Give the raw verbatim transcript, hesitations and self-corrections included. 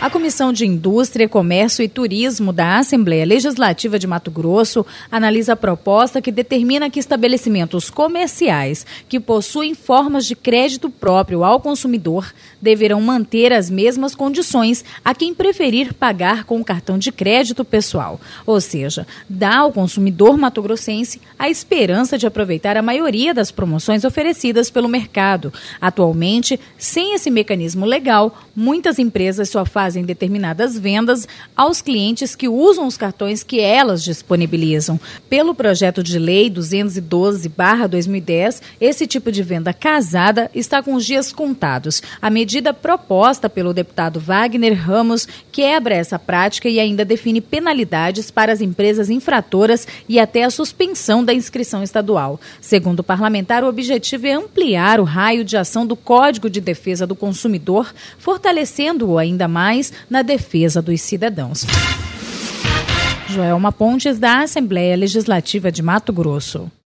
A Comissão de Indústria, Comércio e Turismo da Assembleia Legislativa de Mato Grosso analisa a proposta que determina que estabelecimentos comerciais que possuem formas de crédito próprio ao consumidor deverão manter as mesmas condições a quem preferir pagar com o cartão de crédito pessoal, ou seja, dá ao consumidor matogrossense a esperança de aproveitar a maioria das promoções oferecidas pelo mercado. Atualmente, sem esse mecanismo legal, muitas empresas só fazem determinadas vendas aos clientes que usam os cartões que elas disponibilizam. Pelo projeto de lei duzentos e doze barra dois mil e dez, esse tipo de venda casada está com os dias contados. A medida proposta pelo deputado Wagner Ramos quebra essa prática e ainda define penalidades para as empresas infratoras e até a suspensão da inscrição estadual. Segundo o parlamentar, o objetivo é ampliar o raio de ação do Código de Defesa do Consumidor, fortalecendo-o ainda mais na defesa dos cidadãos. Joelma Pontes, da Assembleia Legislativa de Mato Grosso.